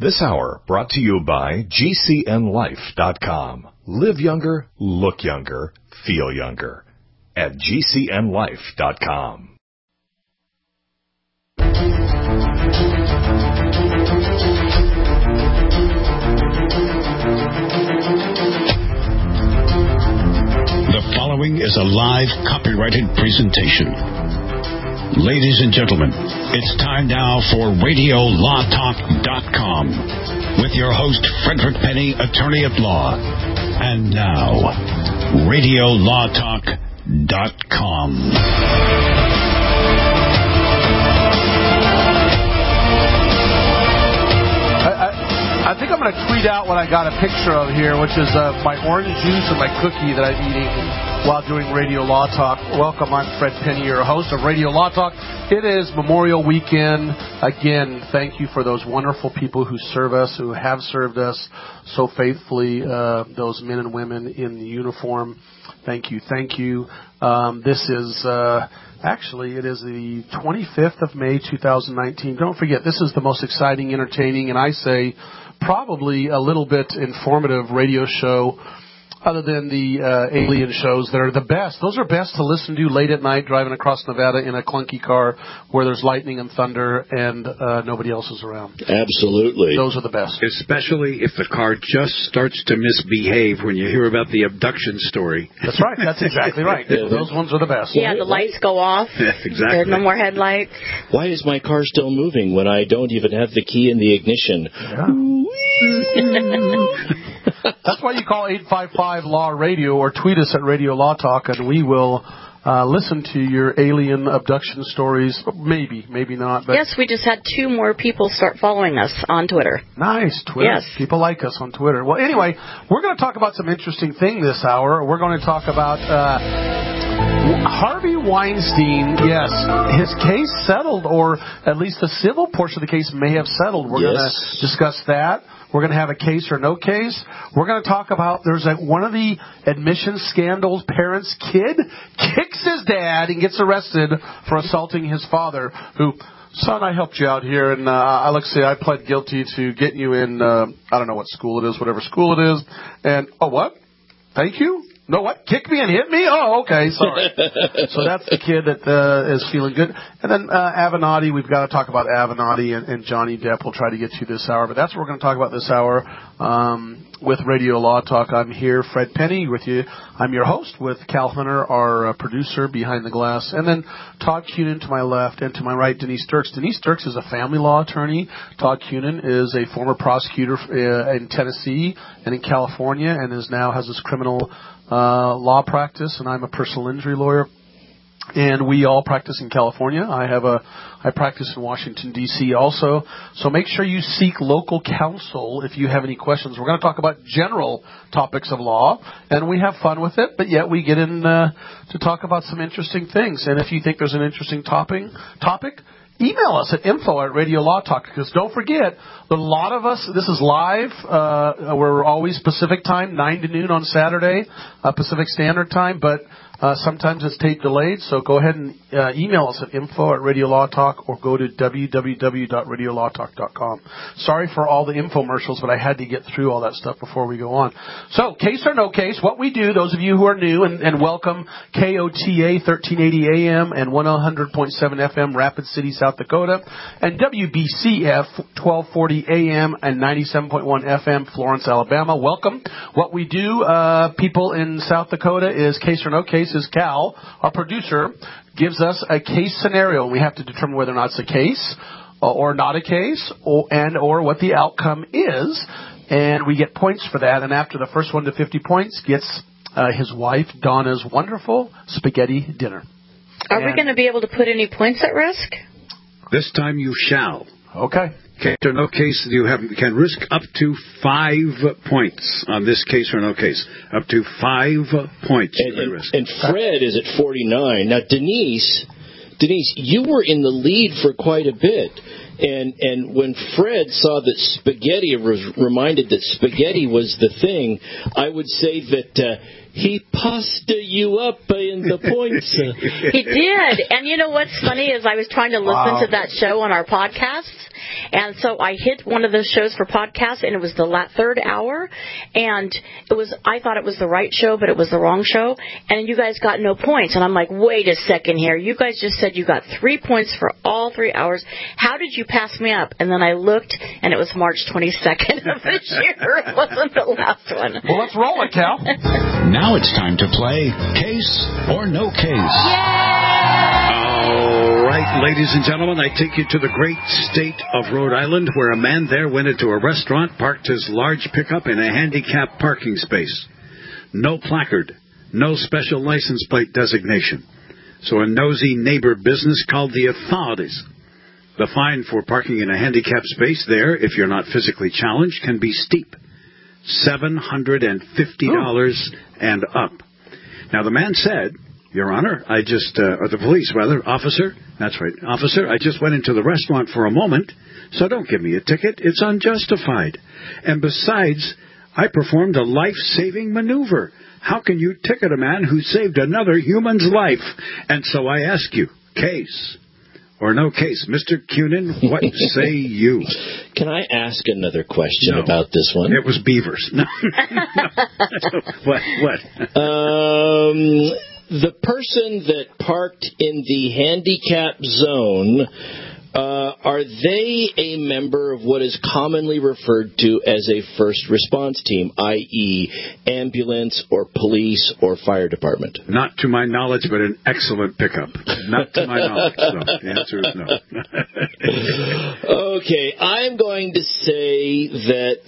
This hour brought to you by GCNLife.com. Live younger, look younger, feel younger at GCNLife.com. The following is a live copyrighted presentation. Ladies and gentlemen, it's time now for RadioLawTalk.com with your host, Frederick Penny, attorney at law. And now, RadioLawTalk.com. I think I'm going to tweet out what I got a picture of here, which is my orange juice and my cookie that I'm eating while doing Radio Law Talk. Welcome, I'm Fred Penny, your host of Radio Law Talk. It is Memorial Weekend. Again, thank you for those wonderful people who serve us, who have served us so faithfully, those men and women in the uniform. Thank you, thank you. This is... Actually, it is the 25th of May, 2019. Don't forget, this is the most exciting, entertaining, and I say probably a little bit informative radio show other than the alien shows that are the best. Those are best to listen to late at night driving across Nevada in a clunky car where there's lightning and thunder and nobody else is around. Absolutely. Those are the best. Especially if the car just starts to misbehave when you hear about the abduction story. That's right. That's exactly right. Those ones are the best. Yeah, the lights go off. Exactly. There's no more headlights. Why is my car still moving when I don't even have the key in the ignition? Yeah. That's why you call 855 Law Radio or tweet us at Radio Law Talk, and we will listen to your alien abduction stories. Maybe, maybe not. But yes, we just had 2 more people start following us on Twitter. Nice, Twitter. Yes. People like us on Twitter. Well, anyway, we're going to talk about some interesting thing this hour. We're going to talk about Harvey Weinstein. Yes, his case settled, or at least the civil portion of the case may have settled. We're going to discuss that. We're going to have a case or no case. We're going to talk about there's one of the admission scandals. Parents' kid kicks his dad and gets arrested for assaulting his father, who, son, I helped you out here, and Alexei, I pled guilty to getting you in, I don't know what school it is, whatever school it is. And, oh, what? Thank you? No, what? Kick me and hit me? Oh, okay, sorry. So that's the kid that is feeling good. And then Avenatti, we've got to talk about Avenatti and Johnny Depp. We'll try to get to this hour, but that's what we're going to talk about this hour with Radio Law Talk. I'm here, Fred Penny, with you. I'm your host with Cal Hunter, our producer behind the glass, and then Todd Cunin to my left, and to my right, Denise Dirks. Denise Dirks is a family law attorney. Todd Cunin is a former prosecutor in Tennessee and in California, and has his criminal law practice, and I'm a personal injury lawyer. And we all practice in California. I practice in Washington, D.C. also. So make sure you seek local counsel if you have any questions. We're going to talk about general topics of law, and we have fun with it, but yet we get in to talk about some interesting things. And if you think there's an interesting topic, email us at info@Radio Law Talk, because don't forget, a lot of us, this is live. We're always Pacific time, 9 to noon on Saturday, Pacific Standard Time, but sometimes it's tape delayed, so go ahead and email us at info@Radio Law Talk, or go to www.radiolawtalk.com. Sorry for all the infomercials, but I had to get through all that stuff before we go on. So, case or no case, what we do, those of you who are new, and welcome, KOTA 1380 AM and 100.7 FM, Rapid City, South Dakota, and WBCF 1240 AM and 97.1 FM, Florence, Alabama. Welcome. What we do, people in South Dakota, is case or no case. Is Cal, our producer, gives us a case scenario, and we have to determine whether or not it's a case or not a case, or what the outcome is, and we get points for that. And after the first one to 50 points gets his wife Donna's wonderful spaghetti dinner. Are we going to be able to put any points at risk? This time you shall. Okay. Case or no case, you can risk up to 5 points on this case or no case. Up to 5 points you can risk. And Fred is at 49. Now, Denise, you were in the lead for quite a bit. And when Fred saw that spaghetti, was reminded that spaghetti was the thing, I would say that he pasta you up in the points. He did. And you know what's funny is I was trying to listen to that show on our podcasts, And so I hit one of those shows for podcast, and it was the third hour, and I thought it was the right show, but it was the wrong show, and you guys got no points. And I'm like, wait a second here. You guys just said you got 3 points for all 3 hours. How did you pass me up? And then I looked, and it was March 22nd of this year. It wasn't the last one. Well, let's roll it, Cal. Now it's time to play Case or No Case. All right, ladies and gentlemen, I take you to the great state of Rhode Island, where a man there went into a restaurant, parked his large pickup in a handicapped parking space. No placard, no special license plate designation. So a nosy neighbor business called the authorities. The fine for parking in a handicapped space there, if you're not physically challenged, can be steep. $750 and up. Now, the man said, Your Honor, or the police, rather, officer, that's right, officer, I just went into the restaurant for a moment, so don't give me a ticket. It's unjustified. And besides, I performed a life-saving maneuver. How can you ticket a man who saved another human's life? And so I ask you, case or no case? Mr. Cunin, what say you? Can I ask another question about this one? It was beavers. No. What? The person that parked in the handicap zone, are they a member of what is commonly referred to as a first response team, i.e. ambulance or police or fire department? Not to my knowledge, but an excellent pickup. Not to my knowledge. So the answer is no. Okay, I'm going to say that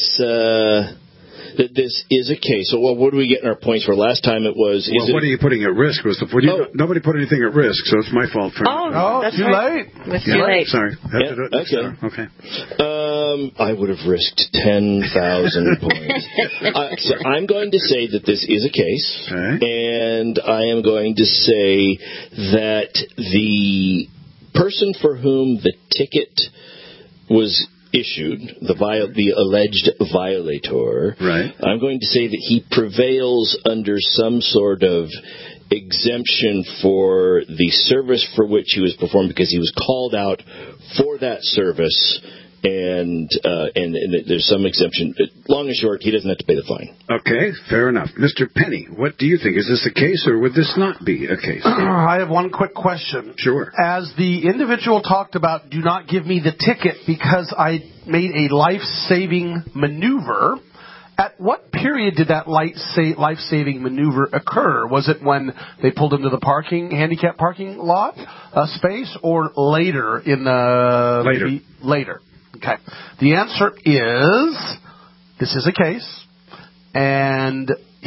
this is a case. So, what do we get in our points for? Last time it was... what are you putting at risk? Nobody put anything at risk, so it's my fault. That's too right. late. It's too late. Sorry. Okay. I would have risked 10,000 points. So I'm going to say that this is a case, and I am going to say that the person for whom the ticket was issued, the alleged violator, I'm going to say that he prevails under some sort of exemption for the service for which he was performed, because he was called out for that service, and there's some exemption. Long and short, he doesn't have to pay the fine. Okay, fair enough. Mr. Penny, what do you think? Is this a case, or would this not be a case? I have one quick question. Sure. As the individual talked about, do not give me the ticket because I made a life-saving maneuver, at what period did that life-saving maneuver occur? Was it when they pulled into the handicap parking lot space, or later in the... Later. Okay. The answer is, this is a case, and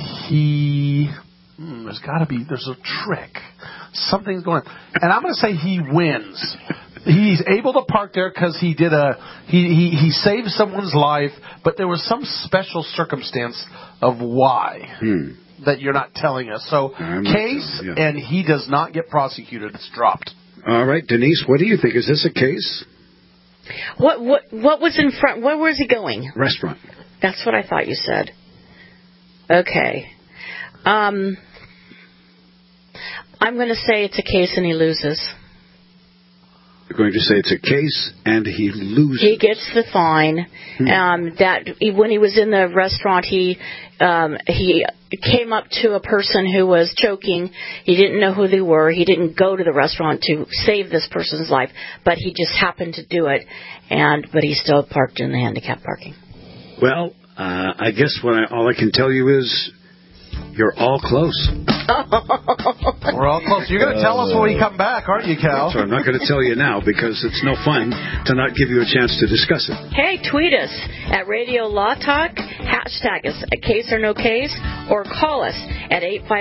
there's a trick. Something's going on. And I'm going to say he wins. He's able to park there because he saved someone's life, but there was some special circumstance of why that you're not telling us. So, case, and he does not get prosecuted. It's dropped. All right, Denise, what do you think? Is this a case? What was in front? Where was he going? Restaurant. That's what I thought you said. Okay. I'm going to say it's a case and he loses. You're going to say it's a case and he loses. He gets the fine. When he was in the restaurant, he came up to a person who was choking. He didn't know who they were. He didn't go to the restaurant to save this person's life, but he just happened to do it. But he still parked in the handicap parking. Well, I guess all I can tell you is you're all close. We're all close. You're going to tell us when we come back, aren't you, Cal? So I'm not going to tell you now because it's no fun to not give you a chance to discuss it. Hey, tweet us at Radio Law Talk, hashtag us at Case or No Case, or call us at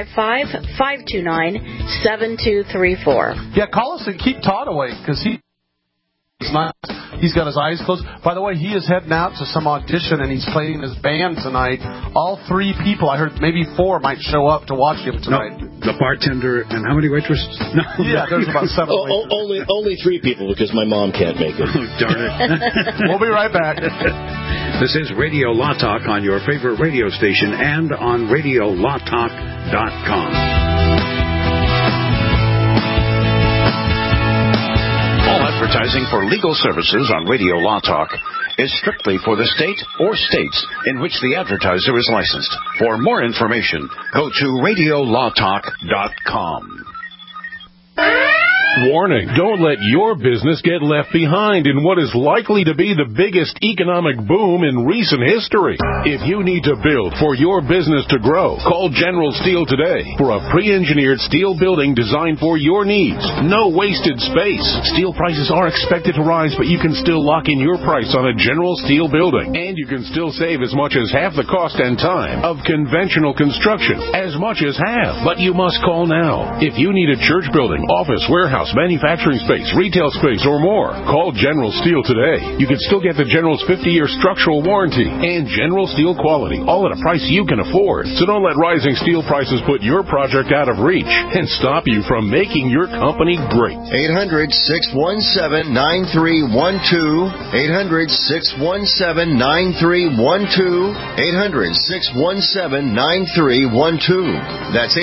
855-529-7234. Yeah, call us and keep Todd away because he's not. He's got his eyes closed. By the way, he is heading out to some audition, and he's playing his band tonight. All 3 people, I heard maybe 4 might show up to watch him tonight. No, the bartender and how many waitresses? No, yeah, there's about 7 waitresses. Only 3 people because my mom can't make it. Oh, darn it. We'll be right back. This is Radio Law Talk on your favorite radio station and on RadioLawTalk.com. All Advertising for legal services on Radio Law Talk is strictly for the state or states in which the advertiser is licensed. For more information, go to radiolawtalk.com. Warning, don't let your business get left behind in what is likely to be the biggest economic boom in recent history. If you need to build for your business to grow, call General Steel today for a pre-engineered steel building designed for your needs. No wasted space. Steel prices are expected to rise, but you can still lock in your price on a General Steel building. And you can still save as much as half the cost and time of conventional construction. As much as half. But you must call now. If you need a church building, office, warehouse, manufacturing space, retail space, or more, call General Steel today. You can still get the General's 50-year structural warranty and General Steel quality, all at a price you can afford. So don't let rising steel prices put your project out of reach and stop you from making your company great. 800-617-9312. 800-617-9312. 800-617-9312. That's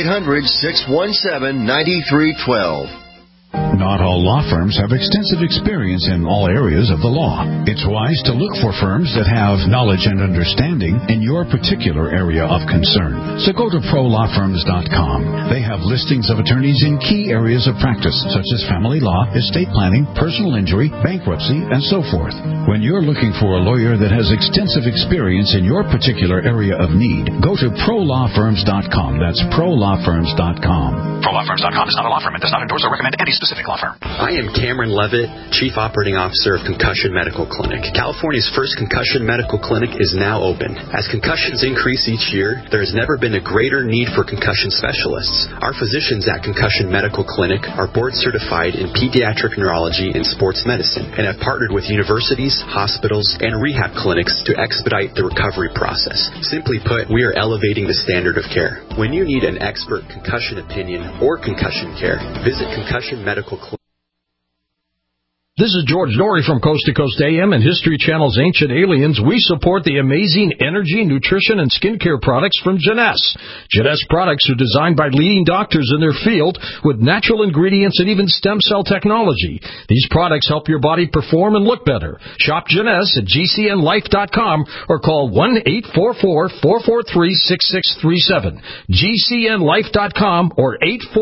800-617-9312. Not all law firms have extensive experience in all areas of the law. It's wise to look for firms that have knowledge and understanding in your particular area of concern. So go to prolawfirms.com. They have listings of attorneys in key areas of practice, such as family law, estate planning, personal injury, bankruptcy, and so forth. When you're looking for a lawyer that has extensive experience in your particular area of need, go to prolawfirms.com. That's prolawfirms.com. Prolawfirms.com is not a law firm and does not endorse or recommend any specific law firm. I am Cameron Levitt, Chief Operating Officer of Concussion Medical Clinic. California's first concussion medical clinic is now open. As concussions increase each year, there has never been a greater need for concussion specialists. Our physicians at Concussion Medical Clinic are board certified in pediatric neurology and sports medicine and have partnered with universities, hospitals, and rehab clinics to expedite the recovery process. Simply put, we are elevating the standard of care. When you need an expert concussion opinion or concussion care, visit Concussion Medical Clinic. This is George Norrie from Coast to Coast AM and History Channel's Ancient Aliens. We support the amazing energy, nutrition, and skincare products from Jeunesse. Jeunesse products are designed by leading doctors in their field with natural ingredients and even stem cell technology. These products help your body perform and look better. Shop Jeunesse at gcnlife.com or call 1-844-443-6637. gcnlife.com or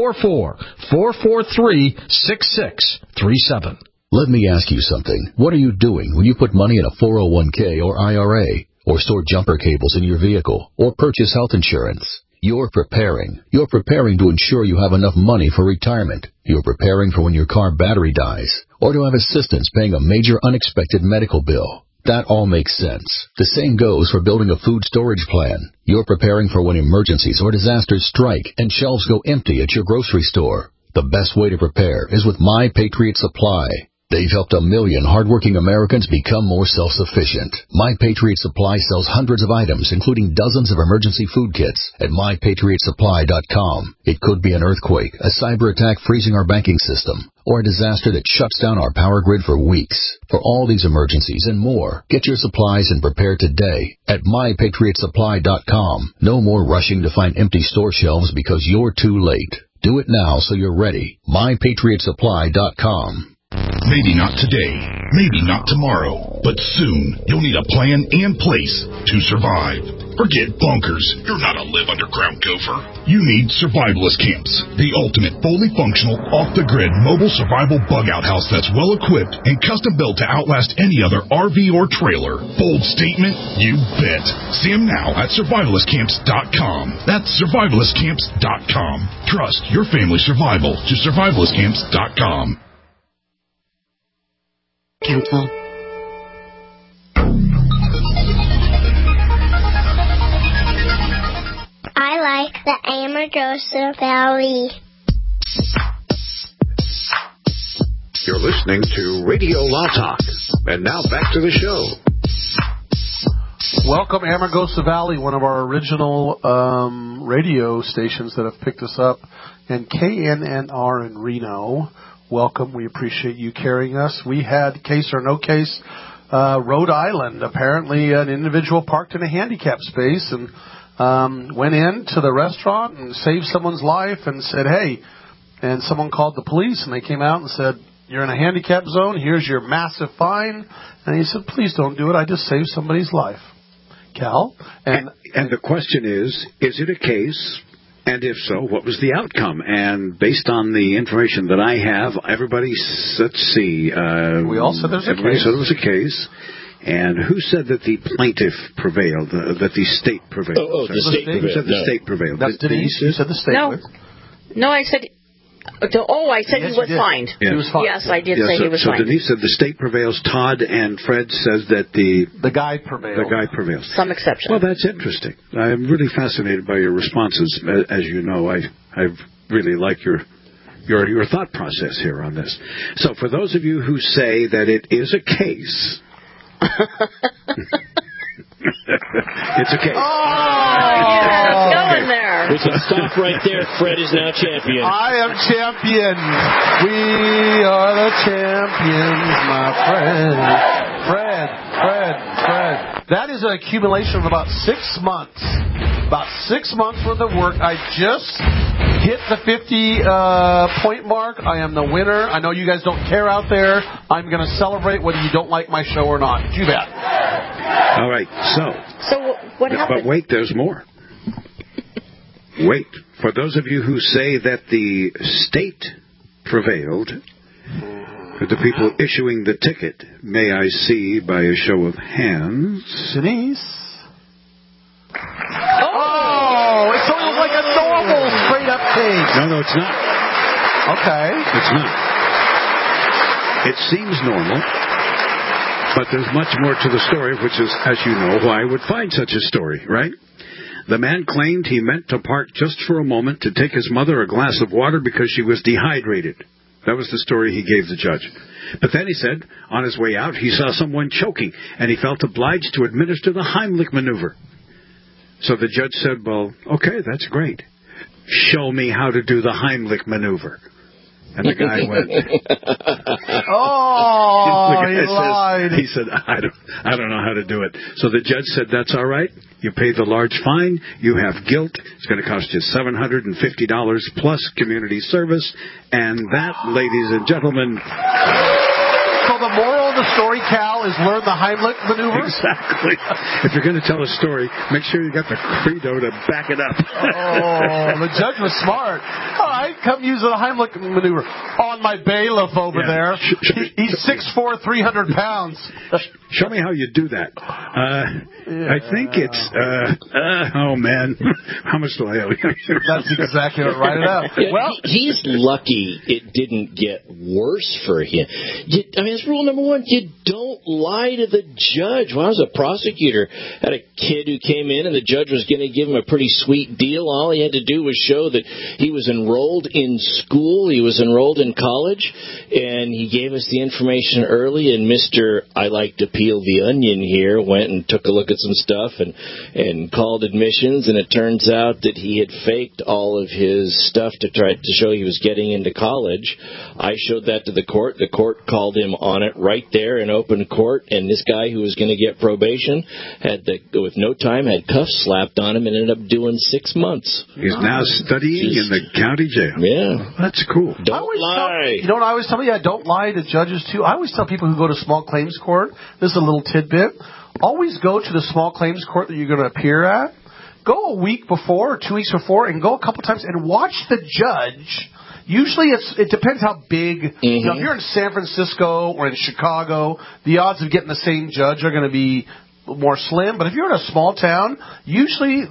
844-443-6637. Let me ask you something. What are you doing when you put money in a 401k or IRA, or store jumper cables in your vehicle, or purchase health insurance? You're preparing. You're preparing to ensure you have enough money for retirement. You're preparing for when your car battery dies, or to have assistance paying a major unexpected medical bill. That all makes sense. The same goes for building a food storage plan. You're preparing for when emergencies or disasters strike and shelves go empty at your grocery store. The best way to prepare is with My Patriot Supply. They've helped 1 million hardworking Americans become more self-sufficient. My Patriot Supply sells hundreds of items, including dozens of emergency food kits at MyPatriotSupply.com. It could be an earthquake, a cyber attack freezing our banking system, or a disaster that shuts down our power grid for weeks. For all these emergencies and more, get your supplies and prepare today at MyPatriotSupply.com. No more rushing to find empty store shelves because you're too late. Do it now so you're ready. MyPatriotSupply.com. Maybe not today, maybe not tomorrow, but soon you'll need a plan and place to survive. Forget bunkers. You're not a live underground gopher. You need Survivalist Camps, the ultimate fully functional, off-the-grid mobile survival bug-out house that's well-equipped and custom-built to outlast any other RV or trailer. Bold statement? You bet. See them now at survivalistcamps.com. That's survivalistcamps.com. Trust your family's survival to survivalistcamps.com. Council. I like the Amargosa Valley. You're listening to Radio Law Talk. And now back to the show. Welcome, Amargosa Valley, one of our original radio stations that have picked us up, and KNNR in Reno. Welcome. We appreciate you carrying us. We had Case or No Case, Rhode Island. Apparently an individual parked in a handicap space and went into the restaurant and saved someone's life and said, hey, and someone called the police and they came out and said, You're in a handicap zone. Here's your massive fine. And he said, please don't do it. I just saved somebody's life. Cal? And the question is it a case? And if so, what was the outcome? And based on the information that I have, everybody, let's see. We all said there's a case. Everybody said it was a case. And who said that the plaintiff prevailed, that the state prevailed? The state prevailed. Who said the state prevailed? That's Denise. You said the state. No, I said... I said he was fined. Yes. He was fined. Yes, I did say he was fined. So Denise said the state prevails. Todd and Fred says that the guy prevails. The guy prevails. Some exception. Well, that's interesting. I'm really fascinated by your responses. As you know, I really like your thought process here on this. So for those of you who say that it is a case... It's a case. Going there. We can stop right there. Fred is now champion. I am champion. We are the champions, my friend. Fred. That is an accumulation of about 6 months. About 6 months worth of work. I just hit the 50-point mark. I am the winner. I know you guys don't care out there. I'm going to celebrate whether you don't like my show or not. You bet. All right. So what happened? But wait, there's more. Wait. For those of you who say that the state prevailed, the people issuing the ticket, may I see by a show of hands? Denise? Oh, it's almost like a normal straight-up case. No, it's not. Okay. It's not. It seems normal, but there's much more to the story, which is, as you know, why I would find such a story, right? The man claimed he meant to park just for a moment to take his mother a glass of water because she was dehydrated. That was the story he gave the judge. But then he said, on his way out, he saw someone choking, and he felt obliged to administer the Heimlich maneuver. So the judge said, well, okay, that's great. Show me how to do the Heimlich maneuver. And the guy went, he lied. He said, I don't know how to do it. So the judge said, that's all right. You pay the large fine. You have guilt. It's going to cost you $750 plus community service. And that, ladies and gentlemen... So the moral of the story, Cal, is learn the Heimlich maneuver? Exactly. If you're going to tell a story, make sure you got the credo to back it up. The judge was smart. All right, come use the Heimlich maneuver. On my bailiff over there. He's 6'4", 300 pounds. Show me how you do that. I think it's... oh, man. How much do I owe you? That's exactly right. Write it up. Yeah, well, he's lucky it didn't get worse for him. That's rule number one. You don't lie to the judge. When I was a prosecutor, I had a kid who came in, and the judge was going to give him a pretty sweet deal. All he had to do was show that he was enrolled in school, he was enrolled in college, and he gave us the information early, and Mr. I like to peel the onion here went and took a look at some stuff and called admissions, and it turns out that he had faked all of his stuff to try to show he was getting into college. I showed that to the court. The court called him on it right there in open court, and this guy who was going to get probation with no time had cuffs slapped on him and ended up doing 6 months. He's now studying in the county jail. Yeah. That's cool. Don't lie. You know what I always tell you? I don't lie to judges, too. I always tell people who go to small claims court, this is a little tidbit, always go to the small claims court that you're going to appear at. Go a week before or 2 weeks before and go a couple times and watch the judge. Usually it depends how big. You know, if you're in San Francisco or in Chicago, the odds of getting the same judge are going to be more slim. But if you're in a small town, usually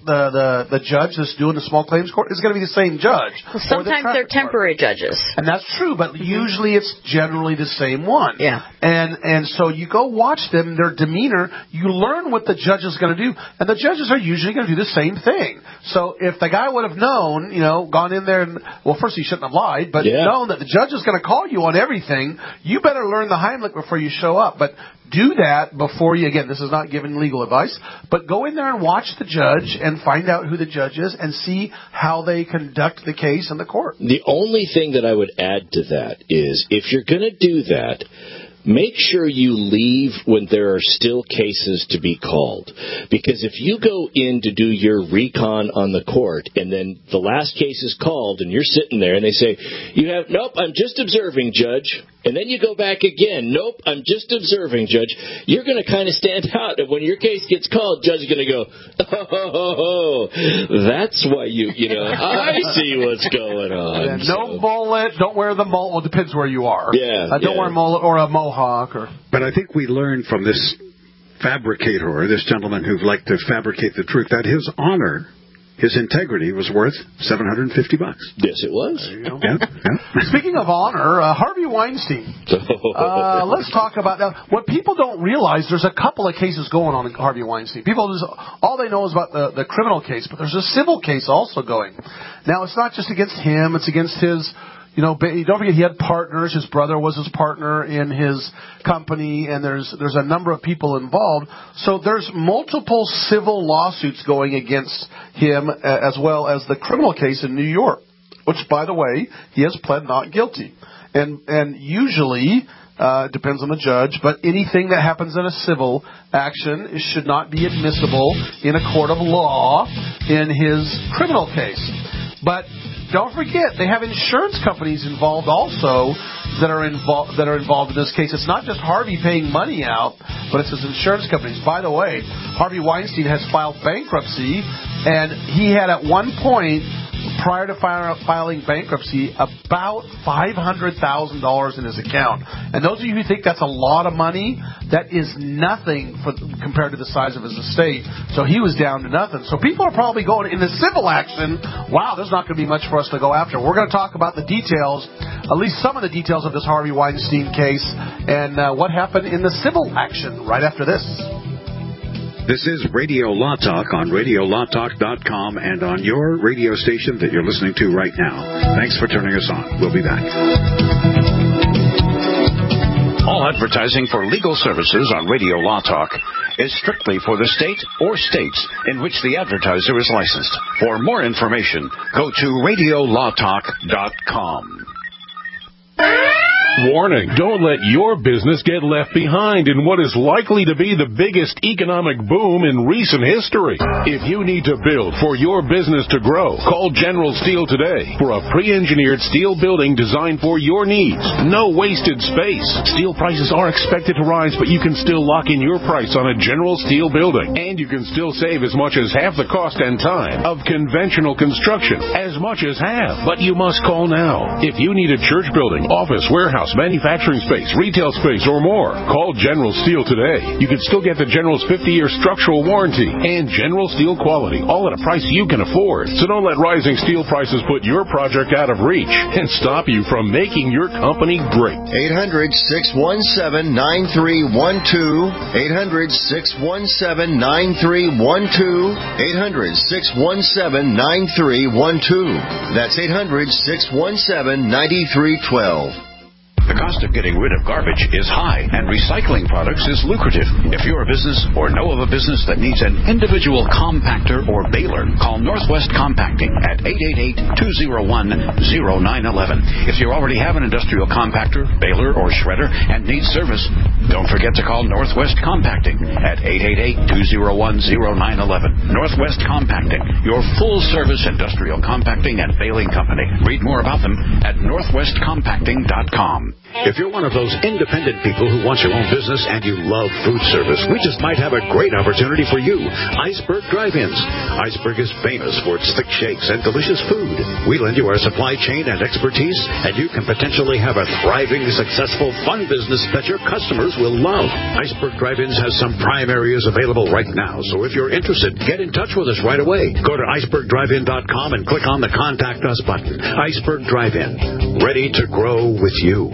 the judge that's doing the small claims court is going to be the same judge. Well, sometimes they're temporary judges. And that's true, but usually it's generally the same one. Yeah. And so you go watch them, their demeanor, you learn what the judge is going to do, and the judges are usually going to do the same thing. So if the guy would have known, gone in there and, well, first he shouldn't have lied, but known that the judge is going to call you on everything, you better learn the Heimlich before you show up. But do that before you, again, this is not giving legal advice, but go in there and watch the judge and find out who the judge is and see how they conduct the case in the court. The only thing that I would add to that is if you're going to do that, make sure you leave when there are still cases to be called. Because if you go in to do your recon on the court and then the last case is called and you're sitting there and they say, nope, I'm just observing, Judge. And then you go back again. Nope, I'm just observing, Judge. You're going to kind of stand out. And when your case gets called, Judge is going to go, oh, that's why I see what's going on. Yeah, no mullet. Don't wear the mullet. Well, it depends where you are. Don't wear a mullet or a mohawk. But I think we learned from this fabricator, this gentleman who liked to fabricate the truth, that his honor, his integrity was worth $750. Yes, it was. Yeah. Speaking of honor, Harvey Weinstein. Let's talk about that. What people don't realize, there's a couple of cases going on in Harvey Weinstein. People all they know is about the criminal case, but there's a civil case also going. Now, it's not just against him; it's against his. Don't forget he had partners. His brother was his partner in his company, and there's a number of people involved. So there's multiple civil lawsuits going against him, as well as the criminal case in New York, which, by the way, he has pled not guilty. And usually, depends on the judge, but anything that happens in a civil action should not be admissible in a court of law in his criminal case. But don't forget, they have insurance companies involved also that are involved in this case. It's not just Harvey paying money out, but it's his insurance companies. By the way, Harvey Weinstein has filed bankruptcy, and he had at one point, prior to filing bankruptcy, about $500,000 in his account. And those of you who think that's a lot of money, that is nothing compared to the size of his estate. So he was down to nothing. So people are probably going in the civil action, wow, there's not going to be much for us to go after. We're going to talk about the details, at least some of the details of this Harvey Weinstein case and what happened in the civil action right after this. This is Radio Law Talk on RadioLawTalk.com and on your radio station that you're listening to right now. Thanks for turning us on. We'll be back. All advertising for legal services on Radio Law Talk is strictly for the state or states in which the advertiser is licensed. For more information, go to RadioLawTalk.com. Warning, don't let your business get left behind in what is likely to be the biggest economic boom in recent history. If you need to build for your business to grow, call General Steel today for a pre-engineered steel building designed for your needs. No wasted space. Steel prices are expected to rise, but you can still lock in your price on a General Steel building. And you can still save as much as half the cost and time of conventional construction. As much as half. But you must call now. If you need a church building, office, warehouse, manufacturing space, retail space, or more, call General Steel today. You can still get the General's 50-year structural warranty and General Steel quality, all at a price you can afford. So don't let rising steel prices put your project out of reach and stop you from making your company great. 800-617-9312. 800-617-9312. 800-617-9312. That's 800-617-9312. The cost of getting rid of garbage is high, and recycling products is lucrative. If you're a business or know of a business that needs an individual compactor or baler, call Northwest Compacting at 888-201-0911. If you already have an industrial compactor, baler, or shredder and need service, don't forget to call Northwest Compacting at 888-201-0911. Northwest Compacting, your full-service industrial compacting and baling company. Read more about them at northwestcompacting.com. If you're one of those independent people who wants your own business and you love food service, we just might have a great opportunity for you. Iceberg Drive-Ins. Iceberg is famous for its thick shakes and delicious food. We lend you our supply chain and expertise, and you can potentially have a thriving, successful, fun business that your customers will love. Iceberg Drive-Ins has some prime areas available right now, so if you're interested, get in touch with us right away. Go to icebergdrivein.com and click on the Contact Us button. Iceberg Drive-In, ready to grow with you.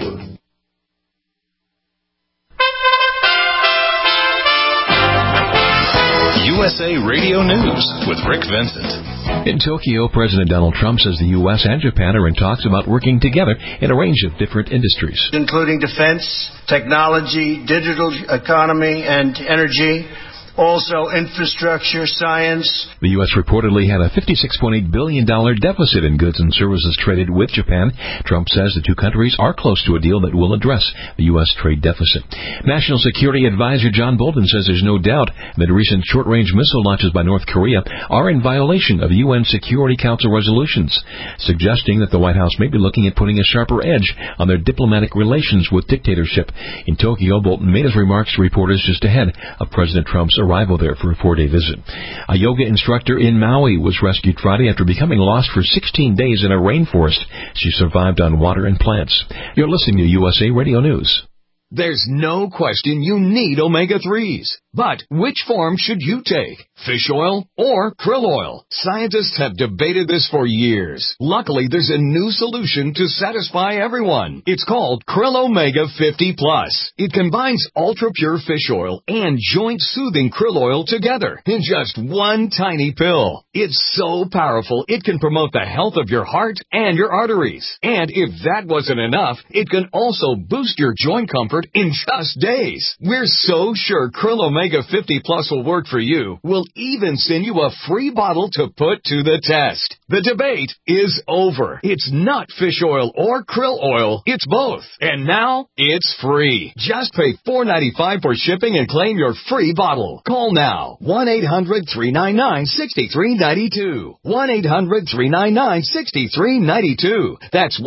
USA Radio News with Rick Vincent. In Tokyo, President Donald Trump says the U.S. and Japan are in talks about working together in a range of different industries, including defense, technology, digital economy, and energy. Also, infrastructure, science. The U.S. reportedly had a $56.8 billion deficit in goods and services traded with Japan. Trump says the two countries are close to a deal that will address the U.S. trade deficit. National Security Advisor John Bolton says there's no doubt that recent short-range missile launches by North Korea are in violation of UN Security Council resolutions, suggesting that the White House may be looking at putting a sharper edge on their diplomatic relations with dictatorship. In Tokyo, Bolton made his remarks to reporters just ahead of President Trump's arrival there for a 4-day visit. A yoga instructor in Maui was rescued Friday after becoming lost for 16 days in a rainforest. She survived on water and plants. You're listening to USA Radio News. There's no question you need omega-3s. But which form should you take? Fish oil or krill oil? Scientists have debated this for years. Luckily, there's a new solution to satisfy everyone. It's called Krill Omega 50 Plus. It combines ultra-pure fish oil and joint-soothing krill oil together in just one tiny pill. It's so powerful, it can promote the health of your heart and your arteries. And if that wasn't enough, it can also boost your joint comfort in just days. We're so sure Krill Omega 50 Plus will work for you. We'll even send you a free bottle to put to the test. The debate is over. It's not fish oil or krill oil. It's both. And now it's free. Just pay $4.95 for shipping and claim your free bottle. Call now. 1-800-399-6392. 1-800-399-6392. That's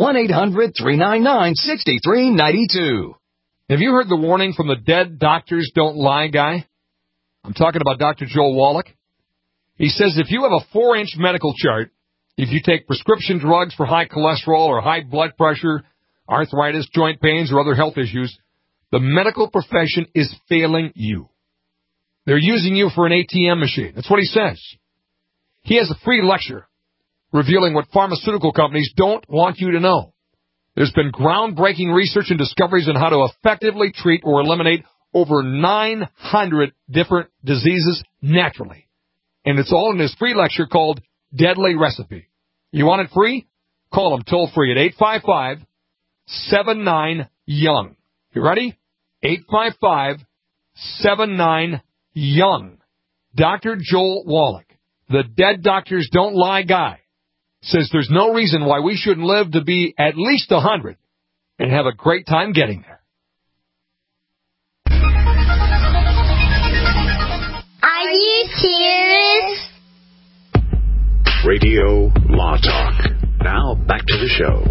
1-800-399-6392. Have you heard the warning from the Dead Doctors Don't Lie guy? I'm talking about Dr. Joel Wallach. He says if you have a 4-inch medical chart, if you take prescription drugs for high cholesterol or high blood pressure, arthritis, joint pains, or other health issues, the medical profession is failing you. They're using you for an ATM machine. That's what he says. He has a free lecture revealing what pharmaceutical companies don't want you to know. There's been groundbreaking research and discoveries on how to effectively treat or eliminate over 900 different diseases naturally. And it's all in his free lecture called Deadly Recipe. You want it free? Call him toll-free at 855-79-YOUNG. You ready? 855-79-YOUNG. Dr. Joel Wallach, the Dead Doctors Don't Lie guy, says there's no reason why we shouldn't live to be at least 100 and have a great time getting there. Are you serious? Radio Law Talk. Now, back to the show.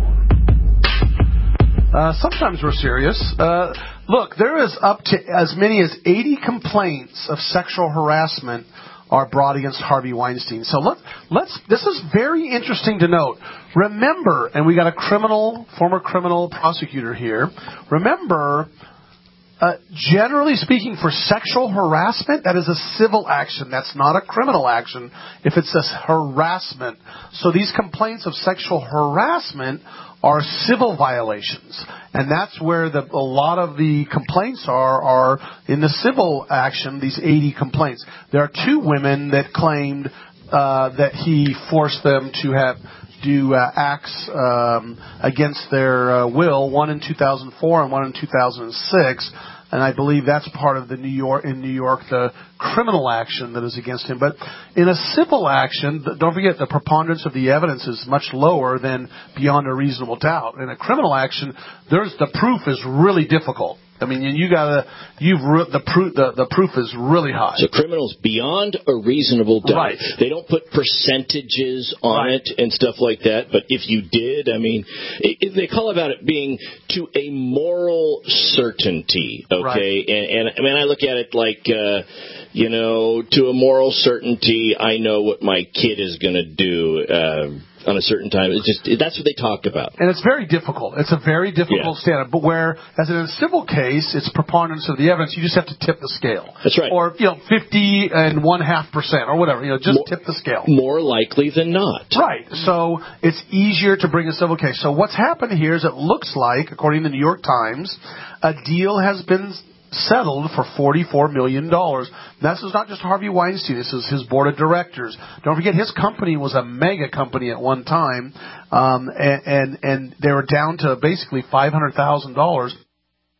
Sometimes we're serious. Look, there is up to as many as 80 complaints of sexual harassment are brought against Harvey Weinstein. So this is very interesting to note. Remember, and we got a former criminal prosecutor here. Remember, generally speaking, for sexual harassment, that is a civil action. That's not a criminal action if it's a harassment. So these complaints of sexual harassment are civil violations. And that's where a lot of the complaints are in the civil action, these 80 complaints. There are 2 women that claimed that he forced them to do acts against their will, one in 2004 and one in 2006. And I believe that's part of in New York, the criminal action that is against him. But in a civil action, don't forget the preponderance of the evidence is much lower than beyond a reasonable doubt. In a criminal action, the proof is really difficult. I mean, the proof is really high. So criminals beyond a reasonable doubt. Right. They don't put percentages on it and stuff like that. But if you did, I mean, they call about it being to a moral certainty. Okay, right. And I mean, I look at it like, to a moral certainty, I know what my kid is going to do. On a certain time. That's what they talk about. And it's very difficult. It's a very difficult standard. But where, as in a civil case, it's preponderance of the evidence, you just have to tip the scale. That's right. Or, 50.5% or whatever. Tip the scale. More likely than not. Right. So it's easier to bring a civil case. So what's happened here is it looks like, according to the New York Times, a deal has been settled for $44 million. This is not just Harvey Weinstein. This is his board of directors. Don't forget, his company was a mega company at one time, and they were down to basically $500,000.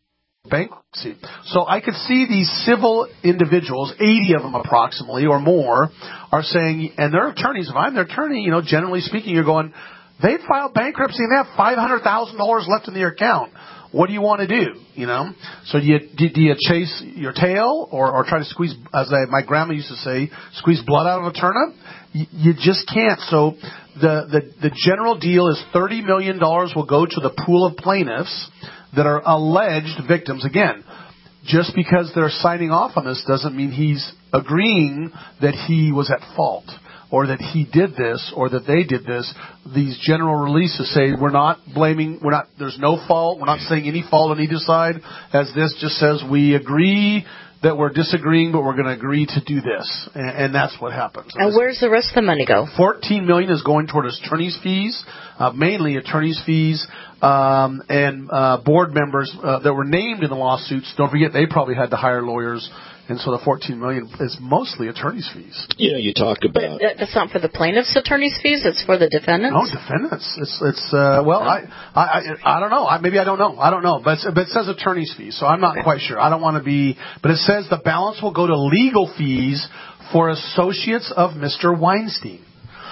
bankruptcy. So I could see these civil individuals, 80 of them approximately or more, are saying, and their attorneys, if I'm their attorney, generally speaking, you're going, they filed bankruptcy and they have $500,000 left in their account. What do you want to do? So do you chase your tail or try to squeeze, as my grandma used to say, squeeze blood out of a turnip? You just can't. So the general deal is $30 million will go to the pool of plaintiffs that are alleged victims. Again, just because they're signing off on this doesn't mean he's agreeing that he was at fault, or that he did this, or that they did this. These general releases say we're not blaming, there's no fault, we're not saying any fault on either side, as this just says we agree that we're disagreeing, but we're going to agree to do this. And that's what happens. And where's the rest of the money go? $14 million is going toward attorney's fees, mainly attorney's fees, and board members that were named in the lawsuits. Don't forget, they probably had to hire lawyers. And so the $14 million is mostly attorney's fees. You talk about... But that's not for the plaintiffs' attorney's fees. It's for the defendants. No, defendants. I don't know. Maybe I don't know. I don't know. But it says attorney's fees, so I'm not quite sure. I don't want to be... But it says the balance will go to legal fees for associates of Mr. Weinstein.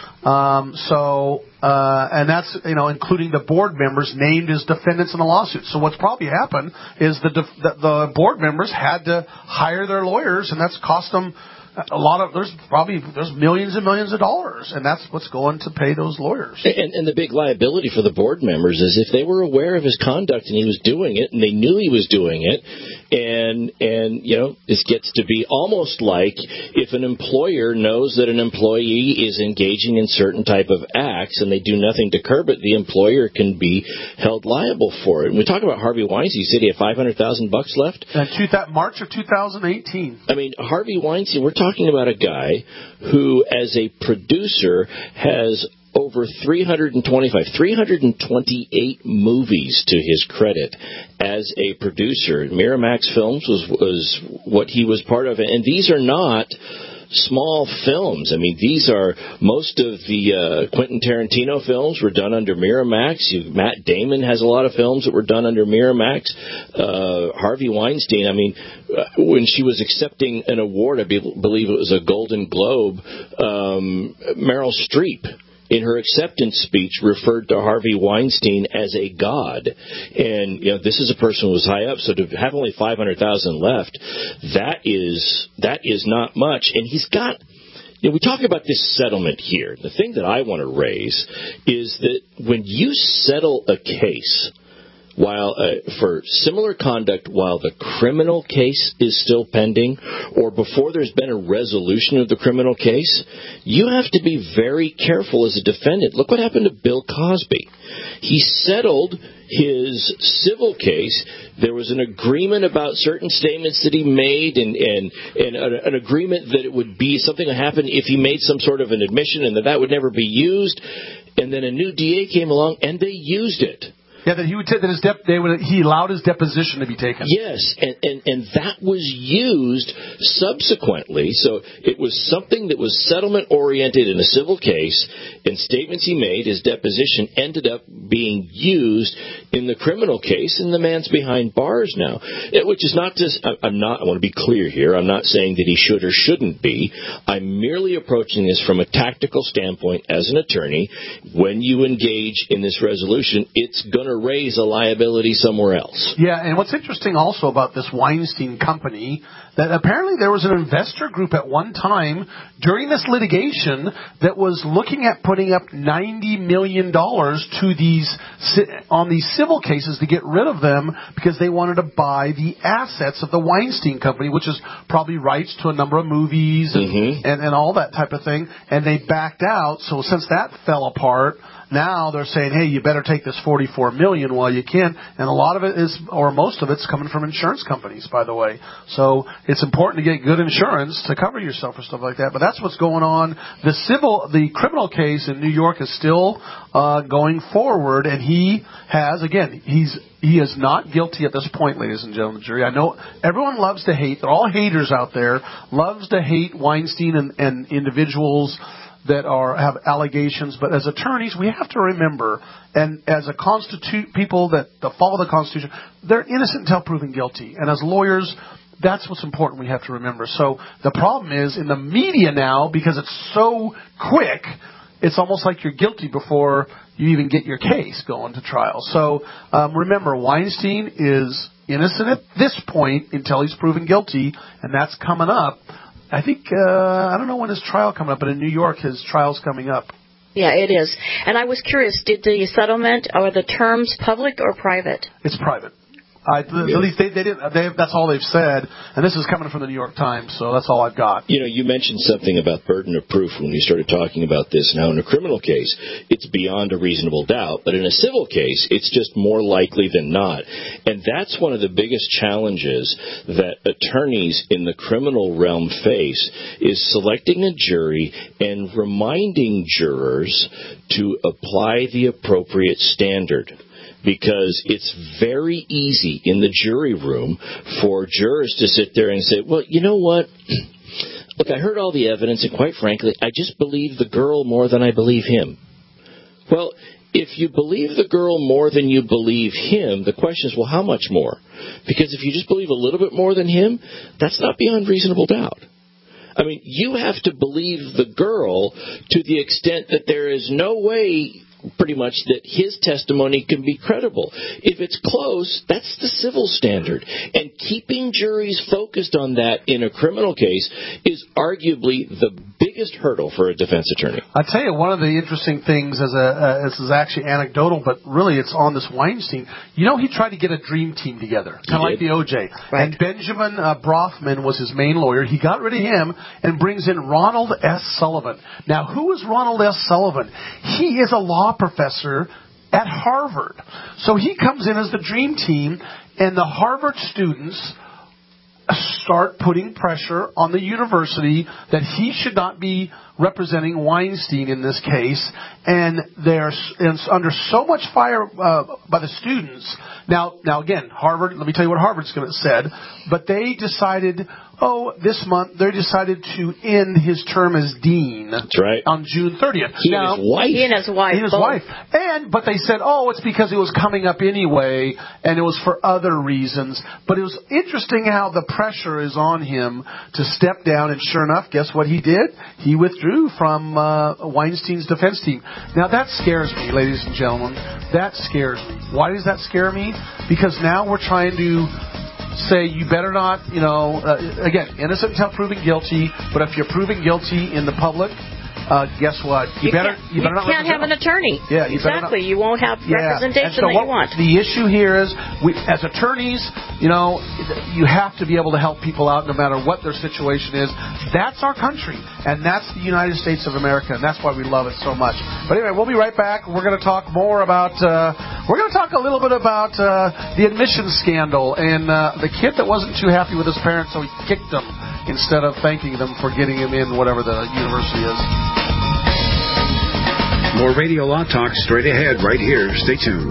And that's, including the board members named as defendants in the lawsuit. So what's probably happened is the board members had to hire their lawyers, and that's cost them a lot of, there's millions and millions of dollars, and that's what's going to pay those lawyers. And the big liability for the board members is if they were aware of his conduct and he was doing it, and they knew he was doing it, and this gets to be almost like if an employer knows that an employee is engaging in certain type of acts and they do nothing to curb it, the employer can be held liable for it. And we talk about Harvey Weinstein. You said he had $500,000 left? March of 2018. I mean, Harvey Weinstein, we're talking about a guy who, as a producer, has over 328 movies to his credit as a producer. Miramax Films was what he was part of. And these are not small films. I mean, these are most of the Quentin Tarantino films were done under Miramax. Matt Damon has a lot of films that were done under Miramax. Harvey Weinstein, I mean, when she was accepting an award, I believe it was a Golden Globe, Meryl Streep, in her acceptance speech, referred to Harvey Weinstein as a god. And, this is a person who was high up, so to have only $500,000 left, that is not much. And he's got, we talk about this settlement here. The thing that I want to raise is that when you settle a case, while for similar conduct while the criminal case is still pending, or before there's been a resolution of the criminal case, you have to be very careful as a defendant. Look what happened to Bill Cosby. He settled his civil case. There was an agreement about certain statements that he made, and an agreement that it would be something that happened if he made some sort of an admission, and that would never be used. And then a new DA came along, and they used it. Yeah, that he would take that he allowed his deposition to be taken. Yes, and that was used subsequently. So it was something that was settlement oriented in a civil case, and statements he made, his deposition, ended up being used in the criminal case, and the man's behind bars now. Which is not just, I want to be clear here, I'm not saying that he should or shouldn't be. I'm merely approaching this from a tactical standpoint as an attorney. When you engage in this resolution, it's going to raise a liability somewhere else. Yeah, and what's interesting also about this Weinstein company, that apparently there was an investor group at one time during this litigation that was looking at putting up $90 million to these civil cases to get rid of them because they wanted to buy the assets of the Weinstein company, which is probably rights to a number of movies and all that type of thing, and they backed out. So since that fell apart, now they're saying, hey, you better take this $44 million while you can. And a lot of it is, or most of it's coming from insurance companies, by the way. So it's important to get good insurance to cover yourself for stuff like that. But that's what's going on. The criminal case in New York is still going forward, and he has, again, he is not guilty at this point, ladies and gentlemen of the jury. I know everyone loves to hate. They're all haters out there. Loves to hate Weinstein and individuals that have allegations. But as attorneys, we have to remember, and as people that follow the Constitution, they're innocent until proven guilty. And as lawyers, that's what's important we have to remember. So the problem is in the media now, because it's so quick, it's almost like you're guilty before you even get your case going to trial. So remember, Weinstein is innocent at this point until he's proven guilty, and that's coming up. I think, I don't know when his trial coming up, but in New York his trial's coming up. Yeah, it is. And I was curious, did the settlement, are the terms public or private? It's private. At least they didn't. That's all they've said, and this is coming from the New York Times, so that's all I've got. You mentioned something about burden of proof when you started talking about this. Now, in a criminal case, it's beyond a reasonable doubt, but in a civil case, it's just more likely than not. And that's one of the biggest challenges that attorneys in the criminal realm face, is selecting a jury and reminding jurors to apply the appropriate standard. Because it's very easy in the jury room for jurors to sit there and say, well, you know what? Look, I heard all the evidence, and quite frankly, I just believe the girl more than I believe him. Well, if you believe the girl more than you believe him, the question is, well, how much more? Because if you just believe a little bit more than him, that's not beyond reasonable doubt. I mean, you have to believe the girl to the extent that there is no way pretty much that his testimony can be credible. If it's close, that's the civil standard. And keeping juries focused on that in a criminal case is arguably the biggest hurdle for a defense attorney. I tell you, one of the interesting things, this is actually anecdotal, but really it's on this Weinstein. He tried to get a dream team together, kind of like the OJ. Right. And Benjamin Brofman was his main lawyer. He got rid of him and brings in Ronald S. Sullivan. Now, who is Ronald S. Sullivan? He is a law professor at Harvard. So he comes in as the dream team, and the Harvard students start putting pressure on the university that he should not be representing Weinstein in this case, and they're under so much fire by the students. Now again, Harvard, let me tell you what Harvard's said, but they decided, this month, they decided to end his term as dean. That's right. On June 30th. He and his wife. But they said, it's because it was coming up anyway, and it was for other reasons. But it was interesting how the pressure is on him to step down, and sure enough, guess what he did? He withdrew from Weinstein's defense team. Now, that scares me, ladies and gentlemen. That scares me. Why does that scare me? Because now we're trying to say you better not, again, innocent until proven guilty, but if you're proven guilty in the public, guess what? You better not can't have an attorney. Yeah, exactly. You won't have representation that you want. The issue here is, as attorneys, you have to be able to help people out no matter what their situation is. That's our country, and that's the United States of America, and that's why we love it so much. But anyway, we'll be right back. We're going to talk more about. We're going to talk a little bit about the admissions scandal and the kid that wasn't too happy with his parents, so he kicked them instead of thanking them for getting him in whatever the university is. More Radio Law Talk straight ahead right here. Stay tuned.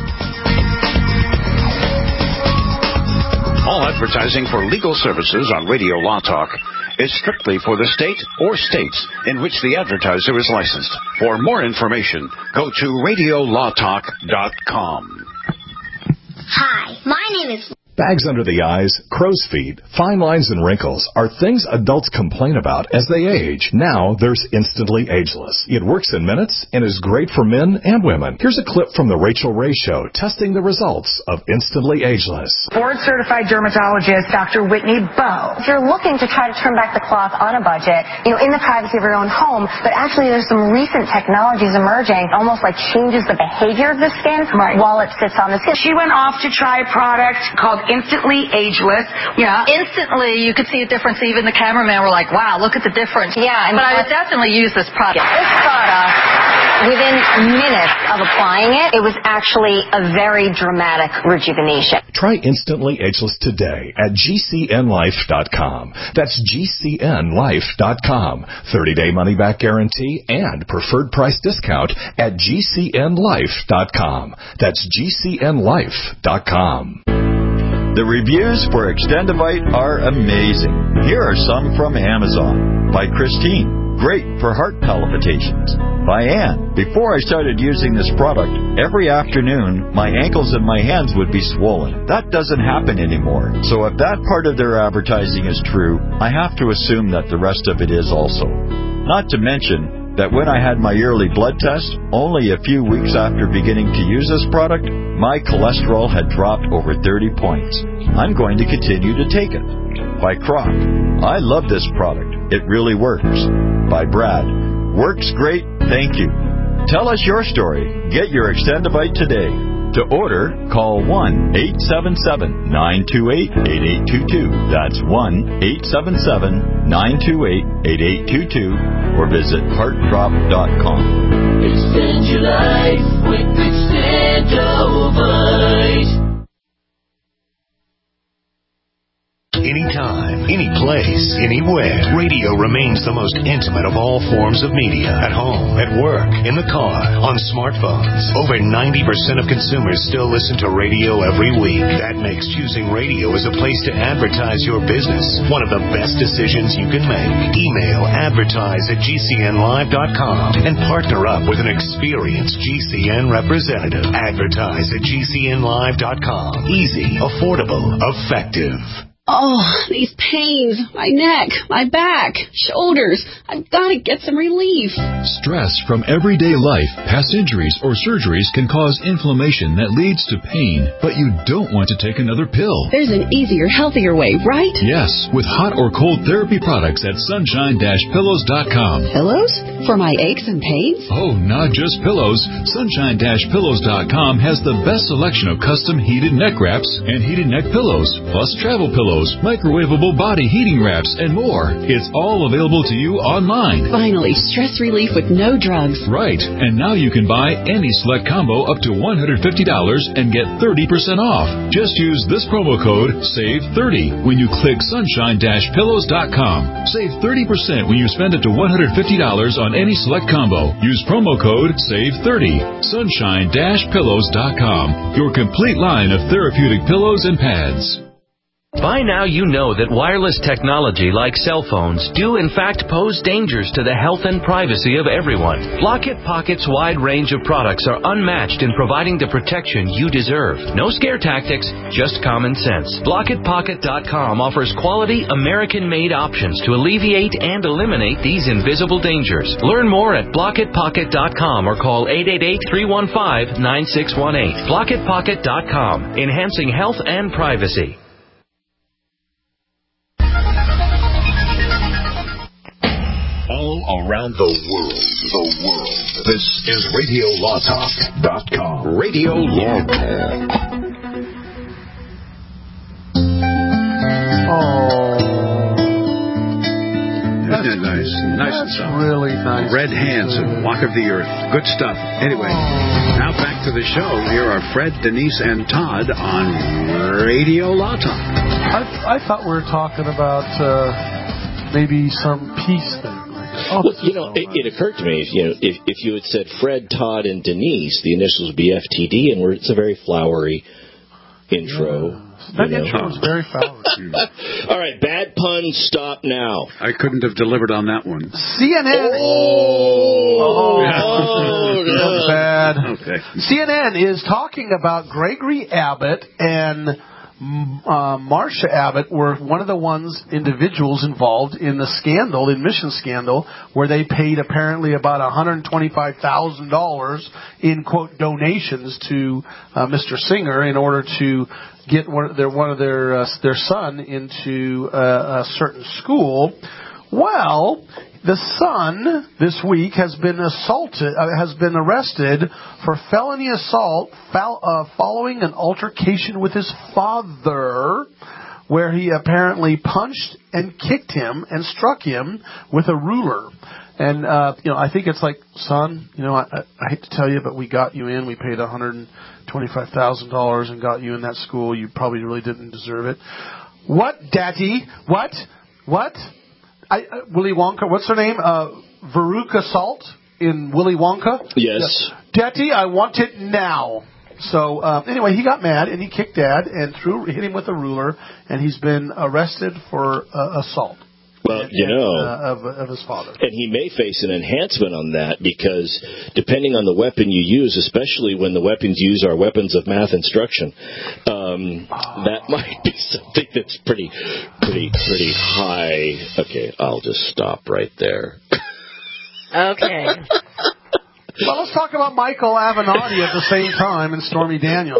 All advertising for legal services on Radio Law Talk is strictly for the state or states in which the advertiser is licensed. For more information, go to radiolawtalk.com. Hi, my name is... Bags under the eyes, crow's feet, fine lines, and wrinkles are things adults complain about as they age. Now there's Instantly Ageless. It works in minutes and is great for men and women. Here's a clip from The Rachel Ray Show testing the results of Instantly Ageless. Board-certified dermatologist Dr. Whitney Bowe. If you're looking to try to turn back the clock on a budget, in the privacy of your own home, but actually there's some recent technologies emerging, almost like changes the behavior of the skin while it sits on the skin. She went off to try a product called Instantly Ageless. Yeah. Instantly, you could see a difference. Even the cameraman were like, wow, look at the difference. Yeah. But I would definitely use this product. This product, within minutes of applying it, it was actually a very dramatic rejuvenation. Try Instantly Ageless today at GCNlife.com. That's GCNlife.com. 30-day money-back guarantee and preferred price discount at GCNlife.com. That's GCNlife.com. The reviews for Extendivite are amazing. Here are some from Amazon by Christine. great for heart palpitations. By Ann. Before I started using this product, every afternoon my ankles and my hands would be swollen. That doesn't happen anymore. So if that part of their advertising is true, I have to assume that the rest of it is also. Not to mention that when I had my yearly blood test, only a few weeks after beginning to use this product, my cholesterol had dropped over 30 points. I'm going to continue to take it. By Croc. I love this product. It really works. By Brad. Works great, thank you. Tell us your story. Get your Extendivite today. To order, call 1-877-928-8822. That's 1-877-928-8822. Or visit heartdrop.com. Extend your life with Extendivite. Anytime, any place, anywhere. Radio remains the most intimate of all forms of media. At home, at work, in the car, on smartphones. Over 90% of consumers still listen to radio every week. That makes choosing radio as a place to advertise your business one of the best decisions you can make. Email advertise@gcnlive.com and partner up with an experienced GCN representative. Advertise@gcnlive.com. Easy, affordable, effective. Oh, these pains, my neck, my back, shoulders. I've got to get some relief. Stress from everyday life, past injuries, or surgeries can cause inflammation that leads to pain, but you don't want to take another pill. There's an easier, healthier way, right? Yes, with hot or cold therapy products at sunshine-pillows.com. Pillows? For my aches and pains? Oh, not just pillows. Sunshine-pillows.com has the best selection of custom heated neck wraps and heated neck pillows, plus travel pillows, microwavable body heating wraps, and more. It's all available to you online. Finally, stress relief with no drugs. Right, and now you can buy any select combo up to $150 and get 30% off. Just use this promo code SAVE30 when you click sunshine-pillows.com. Save 30% when you spend up to $150 on any select combo. Use promo code SAVE30. Sunshine-pillows.com. Your complete line of therapeutic pillows and pads. By now you know that wireless technology like cell phones do in fact pose dangers to the health and privacy of everyone. Blockit Pocket's wide range of products are unmatched in providing the protection you deserve. No scare tactics, just common sense. BlockitPocket.com offers quality American-made options to alleviate and eliminate these invisible dangers. Learn more at BlockitPocket.com or call 888-315-9618. BlockitPocket.com, enhancing health and privacy. All around the world. This is RadioLawTalk.com. Radio Law Talk. Isn't it nice? Nice and soft. Really nice. Red Hands and Walk of the Earth. Good stuff. Anyway, now back to the show. Here are Fred, Denise, and Todd on Radio Law Talk. I thought we were talking about maybe some peace thing. Well, it occurred to me, if you had said Fred, Todd, and Denise, the initials would be FTD, and it's a very flowery intro. Yeah. That intro was very flowery. All right, bad pun, stop now. I couldn't have delivered on that one. CNN. Oh, bad. Okay. CNN is talking about Gregory Abbott and Marsha Abbott were one of the individuals involved in the scandal, the admission scandal, where they paid apparently about $125,000 in, quote, donations to Mr. Singer in order to get their son into a certain school. Well, the son this week has been arrested for felony assault following an altercation with his father, where he apparently punched and kicked him and struck him with a ruler. And I think it's like, son, I hate to tell you, but we got you in. We paid $125,000 and got you in that school. You probably really didn't deserve it. What, Daddy? What? Willy Wonka, what's her name? Veruca Salt in Willy Wonka? Yes. Daddy, I want it now. So, anyway, he got mad and he kicked Dad and hit him with a ruler, and he's been arrested for assault. Well, of his father. And he may face an enhancement on that because depending on the weapon you use, especially when the weapons used are weapons of math instruction, that might be something that's pretty high. Okay, I'll just stop right there. Okay. Well, let's talk about Michael Avenatti at the same time and Stormy Daniels.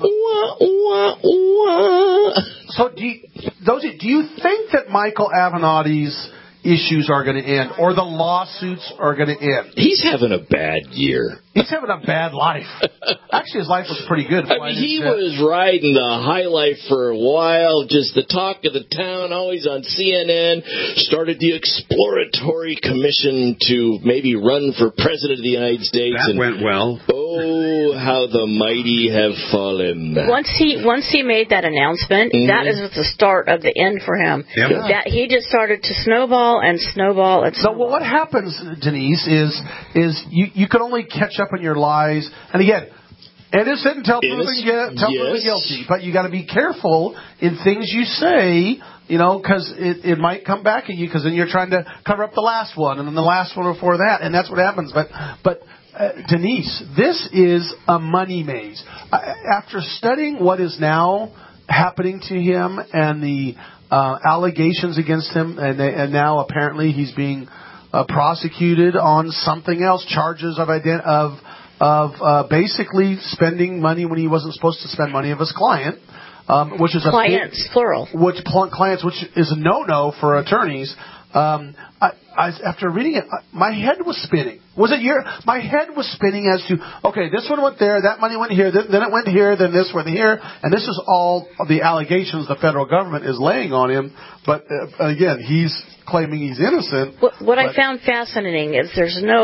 So, do you think that Michael Avenatti's issues are going to end, or the lawsuits are going to end? He's having a bad year. He's having a bad life. Actually, his life was pretty good. He was riding the high life for a while, just the talk of the town, always on CNN. Started the exploratory commission to maybe run for president of the United States. That went well. Oh, how the mighty have fallen. Once he made that announcement, that is the start of the end for him. Yep. That he just started to snowball and snowball and snowball. So, what happens, Denise, is you can only catch up on your lies. And again, innocent until proven guilty. But you got to be careful in things you say, because it might come back at you, because then you're trying to cover up the last one and then the last one before that, and that's what happens. But Denise, this is a money maze. After studying what is now happening to him and the allegations against him, and now apparently he's being prosecuted on something else, charges of basically spending money when he wasn't supposed to spend money of his client, which is plural. Clients, which is a no-no for attorneys. After reading it, my head was spinning. My head was spinning as to, okay, this one went there, that money went here, then it went here, then this went here, and this is all of the allegations the federal government is laying on him. But again, he's claiming he's innocent. What I found fascinating is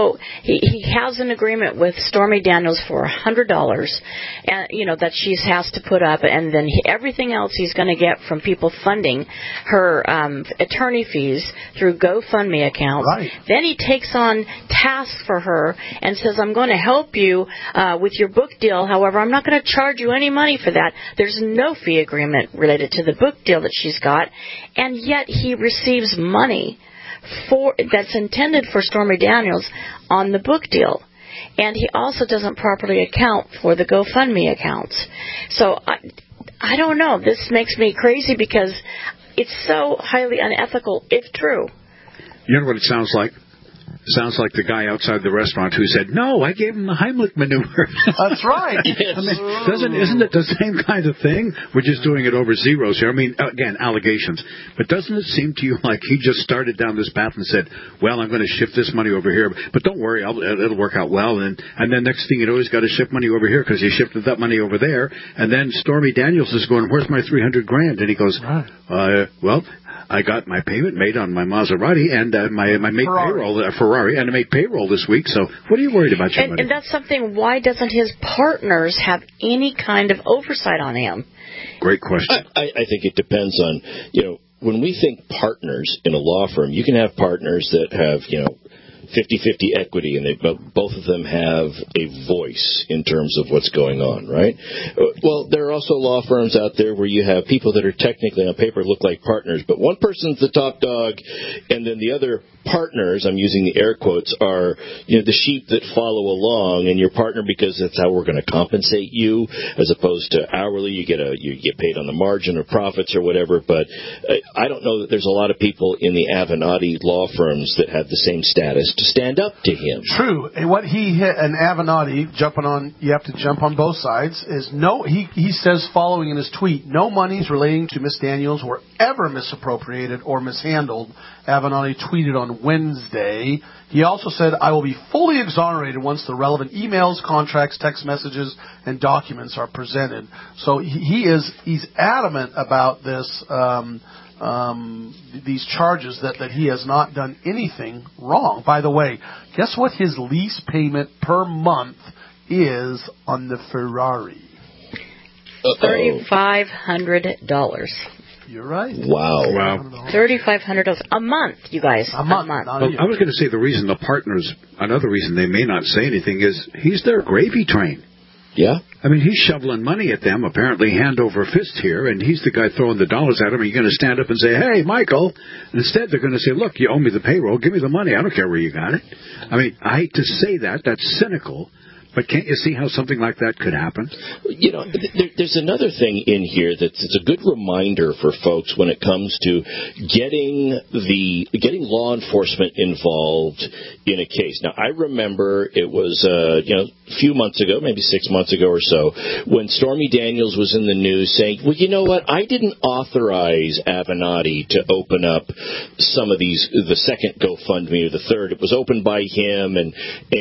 he has an agreement with Stormy Daniels for $100, and that she has to put up, and then everything else he's going to get from people funding her attorney fees through GoFundMe accounts. Right. Then he takes on tasks for her and says, I'm going to help you with your book deal. However, I'm not going to charge you any money for that. There's no fee agreement related to the book deal that she's got, and yet he receives money that's intended for Stormy Daniels on the book deal. And he also doesn't properly account for the GoFundMe accounts. So I don't know. This makes me crazy because it's so highly unethical, if true. You know what it sounds like? Sounds like the guy outside the restaurant who said, "No, I gave him the Heimlich maneuver." That's right. Yes. I mean, isn't it the same kind of thing? We're just doing it over zeros here. I mean, again, allegations. But doesn't it seem to you like he just started down this path and said, "Well, I'm going to shift this money over here, but don't worry, it'll work out well." And then next thing you know, he's got to shift money over here because he shifted that money over there. And then Stormy Daniels is going, "Where's my $300,000?" And he goes, "Well, I got my payment made on my Maserati and I made payroll, Ferrari, and I made payroll this week. So what are you worried about your money?" And that's something. Why doesn't his partners have any kind of oversight on him? Great question. I think it depends on, when we think partners in a law firm, you can have partners that have, 50-50 equity, and both of them have a voice in terms of what's going on, right? Well, there are also law firms out there where you have people that are technically on paper look like partners, but one person's the top dog, and then the other partners, I'm using the air quotes, are the sheep that follow along, and your partner, because that's how we're going to compensate you, as opposed to hourly, you get paid on the margin or profits or whatever. But I don't know that there's a lot of people in the Avenatti law firms that have the same status to stand up to him. True. And what he hit, and Avenatti, you have to jump on both sides, is he says following in his tweet, no monies relating to Miss Daniels were ever misappropriated or mishandled. Avenatti tweeted on Wednesday. He also said, I will be fully exonerated once the relevant emails, contracts, text messages, and documents are presented. So he's adamant about this, these charges that he has not done anything wrong. By the way, guess what his lease payment per month is on the Ferrari? $3,500. You're right. Wow. $3,500 a month, you guys. A month. Well, I was going to say another reason they may not say anything is he's their gravy train. Yeah. I mean, he's shoveling money at them, apparently hand over fist here, and he's the guy throwing the dollars at him. Are you going to stand up and say, hey, Michael? And instead, they're going to say, look, you owe me the payroll. Give me the money. I don't care where you got it. I mean, I hate to say that. That's cynical. But can't you see how something like that could happen? You know, there's another thing in here that's a good reminder for folks when it comes to getting law enforcement involved in a case. Now, I remember it was a few months ago, maybe 6 months ago or so, when Stormy Daniels was in the news saying, well, you know what, I didn't authorize Avenatti to open up some of these, the second GoFundMe or the third. It was opened by him, and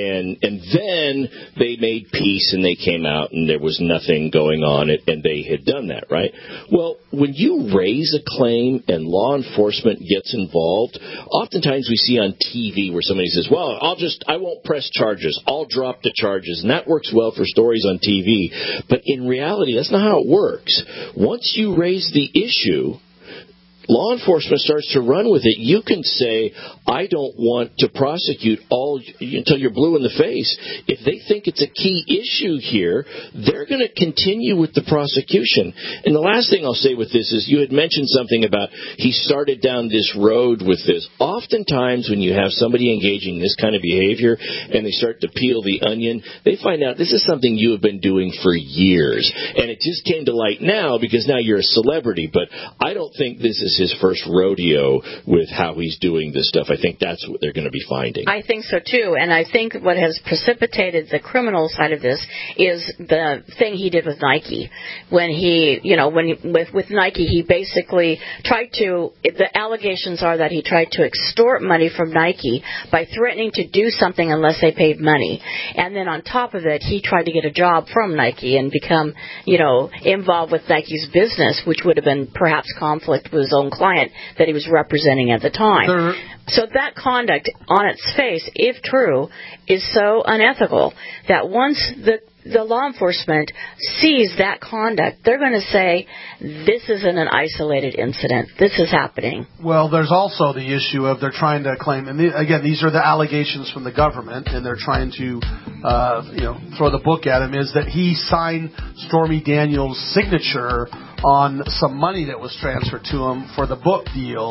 then they made peace and they came out and there was nothing going on and they had done that, right? Well, when you raise a claim and law enforcement gets involved, oftentimes we see on TV where somebody says, well, I won't press charges. I'll drop the charges. And that works well for stories on TV. But in reality, that's not how it works. Once you raise the issue, law enforcement starts to run with it. You can say, I don't want to prosecute until you're blue in the face. If they think it's a key issue here, they're going to continue with the prosecution. And the last thing I'll say with this is you had mentioned something about he started down this road with this. Oftentimes when you have somebody engaging this kind of behavior and they start to peel the onion, they find out this is something you have been doing for years. And it just came to light now because now you're a celebrity. But I don't think this is his first rodeo with how he's doing this stuff. I think that's what they're going to be finding. I think so too, and I think what has precipitated the criminal side of this is the thing he did with Nike. When with Nike, he basically tried to. The allegations are that he tried to extort money from Nike by threatening to do something unless they paid money, and then on top of it, he tried to get a job from Nike and become, involved with Nike's business, which would have been perhaps conflict with his own client that he was representing at the time. So that conduct on its face, if true, is so unethical that once the law enforcement sees that conduct, they're going to say, this isn't an isolated incident. This is happening. Well, there's also the issue of they're trying to claim, and again, these are the allegations from the government, and they're trying to, throw the book at him, is that he signed Stormy Daniels' signature on some money that was transferred to him for the book deal,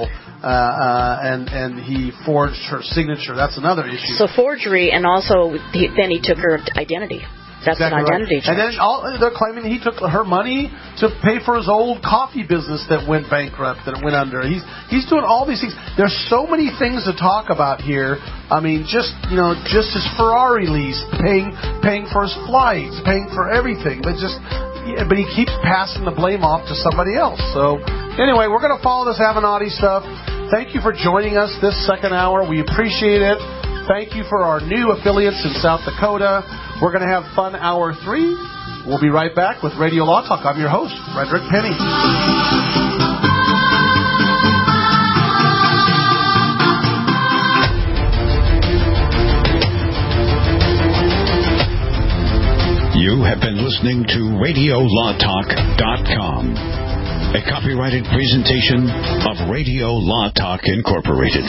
and he forged her signature. That's another issue. So forgery, and also then he took her identity. That's exactly an identity charge. And then they're claiming he took her money to pay for his old coffee business that went bankrupt, that went under. He's doing all these things. There's so many things to talk about here. I mean, just his Ferrari lease, paying for his flights, paying for everything. But he keeps passing the blame off to somebody else. So anyway, we're going to follow this Avenatti stuff. Thank you for joining us this second hour. We appreciate it. Thank you for our new affiliates in South Dakota. We're going to have Fun Hour 3. We'll be right back with Radio Law Talk. I'm your host, Frederick Penny. You have been listening to RadioLawTalk.com, a copyrighted presentation of Radio Law Talk Incorporated.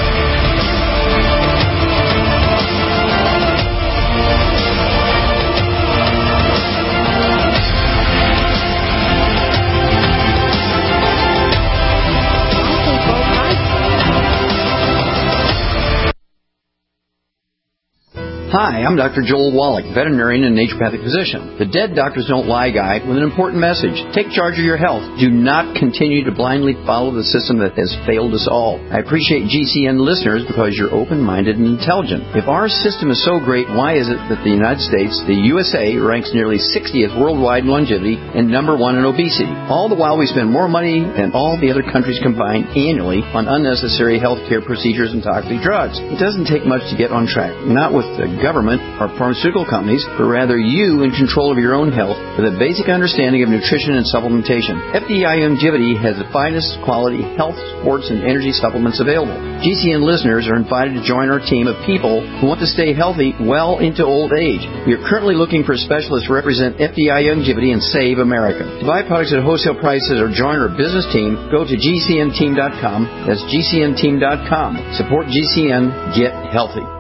Hi, I'm Dr. Joel Wallach, veterinarian and naturopathic physician. The Dead Doctors Don't Lie guy with an important message. Take charge of your health. Do not continue to blindly follow the system that has failed us all. I appreciate GCN listeners because you're open-minded and intelligent. If our system is so great, why is it that the United States, the USA, ranks nearly 60th worldwide in longevity and number 1 in obesity? All the while we spend more money than all the other countries combined annually on unnecessary healthcare procedures and toxic drugs. It doesn't take much to get on track. Not with the government or pharmaceutical companies, but rather you in control of your own health with a basic understanding of nutrition and supplementation. FDI Longevity has the finest quality health, sports, and energy supplements available. GCN listeners are invited to join our team of people who want to stay healthy well into old age. We are currently looking for specialists to represent FDI Longevity and Save America. To buy products at wholesale prices or join our business team, go to GCNteam.com. That's GCNteam.com. Support GCN. Get healthy.